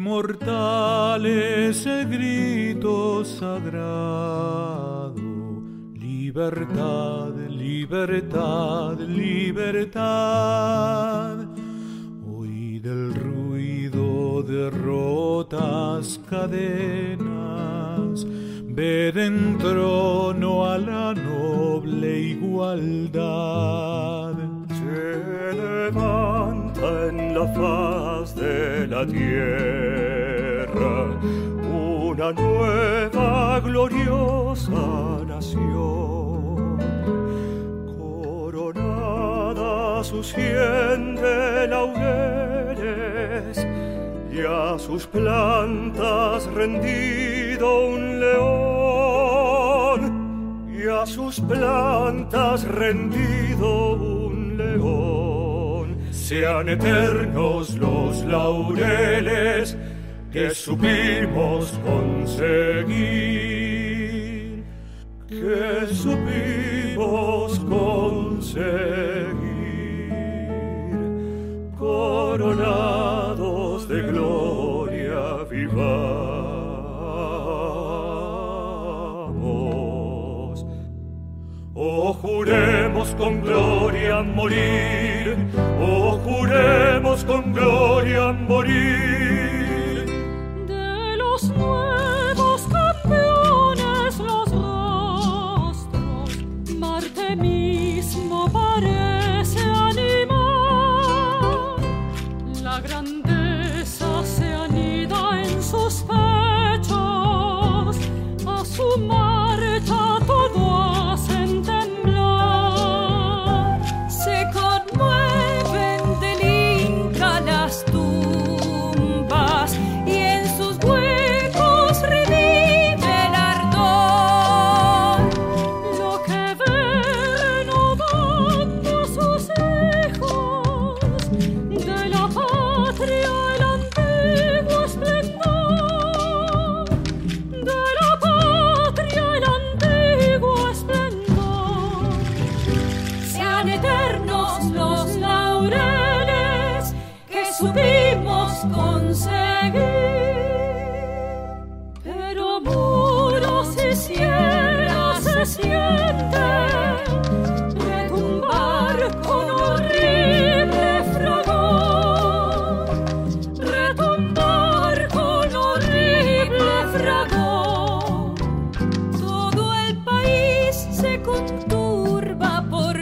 inmortal ese grito sagrado. Libertad, libertad, libertad. Oí del ruido de rotas cadenas, ved en trono a la noble igualdad. Se levanta en la faz de la tierra una nueva gloriosa nación. Coronada su sien de laureles y a sus plantas rendido un león, y a sus plantas rendido un león. Sean eternos los laureles que supimos conseguir, que supimos conseguir, coronados de gloria vivamos. Oh, juremos con gloria morir, oh, juremos con gloria morir. De los nuevos campeones los rostros, Marte mismo parece animar. La grandeza se anida en sus pechos, a su marcha todo hacen temblar. Se conmueven del Inca las tumbas y en sus huecos revive el ardor. Lo que ven renovando sus hijos, de la patria el antiguo esplendor, de la patria el antiguo esplendor. Sean eternos los laureles que supimos conseguir, pero muros y sierras se sienten retumbar con horrible fragor, retumbar con horrible fragor. Todo el país se conturba por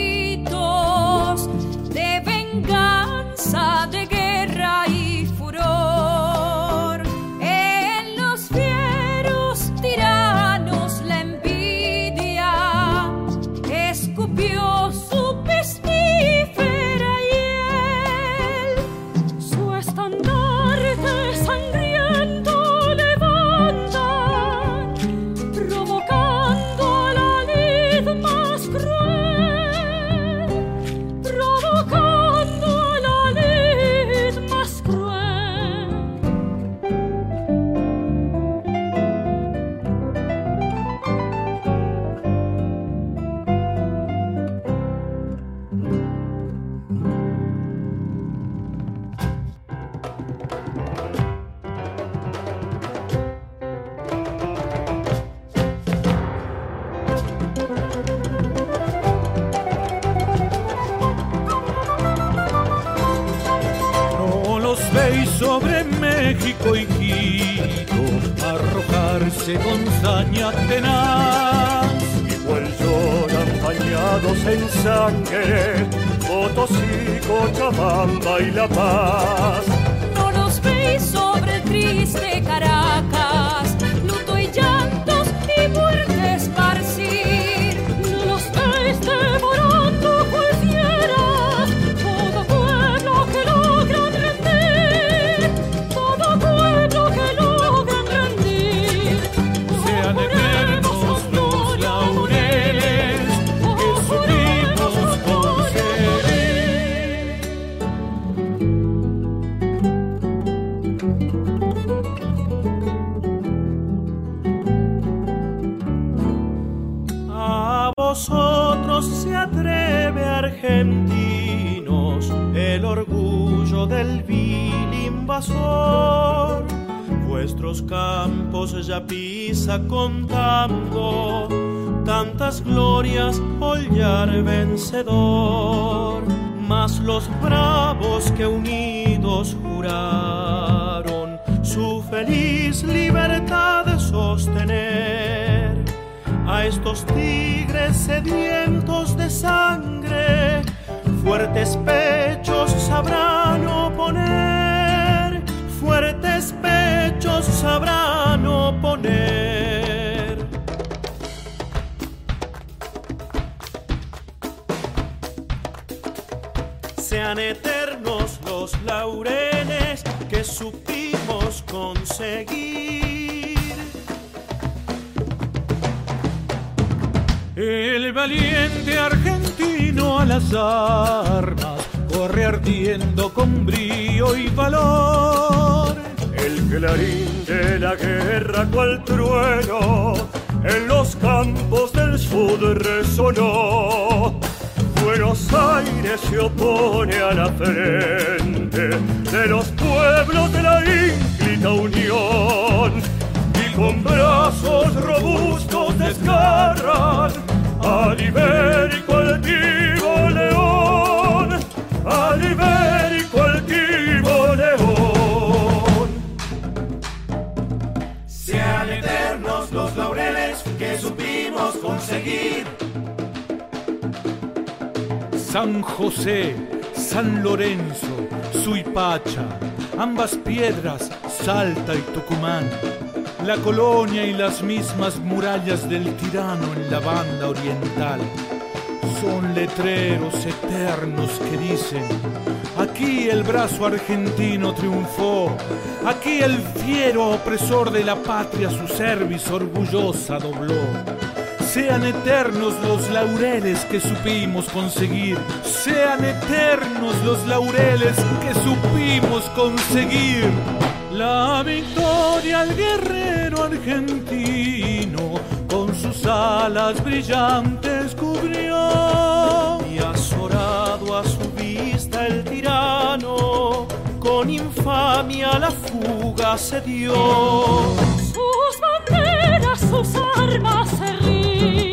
gritos de venganza, de guerra y furor. En los fieros tiranos la envidia escupió su pestífera hiel. Su estandarte sangriento levantan, provocando a la lid más cruel, provocando a la lid más cruel. No los veis sobre México y Quito arrojarse con saña tenaz. Igual lloran bañados en sangre Potosí, Cochabamba y La Paz. No los veis sobre el triste Caracas, luto y llantos y muerte esparcir. No los veis devorando cual fieras todo pueblo que logran rendir, todo pueblo que logran rendir. Sean eternos los laureles que supimos conseguir. A vosotros se atreve, argentinos, el orgullo del vil invasor. Vuestros campos ya pisa contando tantas glorias hollar vencedor. Mas los bravos que unidos juraron su feliz libertad sostener, a estos tigres sedientos de sangre fuertes pechos sabrán oponer, fuertes pechos sabrán oponer. Sean eternos los laureles que supimos conseguir. El valiente argentino a las armas corre ardiendo con brío y valor. El clarín de la guerra cual trueno en los campos del sur resonó. Buenos Aires se opone a la frente de los pueblos de la ínclita unión, y con brazos robustos desgarran al ibérico altivo león, al ibérico altivo león. Sean eternos los laureles que supimos conseguir. San José, San Lorenzo, Suipacha, ambas piedras, Salta y Tucumán, la colonia y las mismas murallas del tirano en la banda oriental, son letreros eternos que dicen: aquí el brazo argentino triunfó, aquí el fiero opresor de la patria su cerviz orgullosa dobló. Sean eternos los laureles que supimos conseguir, sean eternos los laureles que supimos conseguir. La victoria al guerrero argentino con sus alas brillantes cubrió, y azorado a su vista el tirano con infamia la fuga se dio. Sus banderas, sus armas se ríen.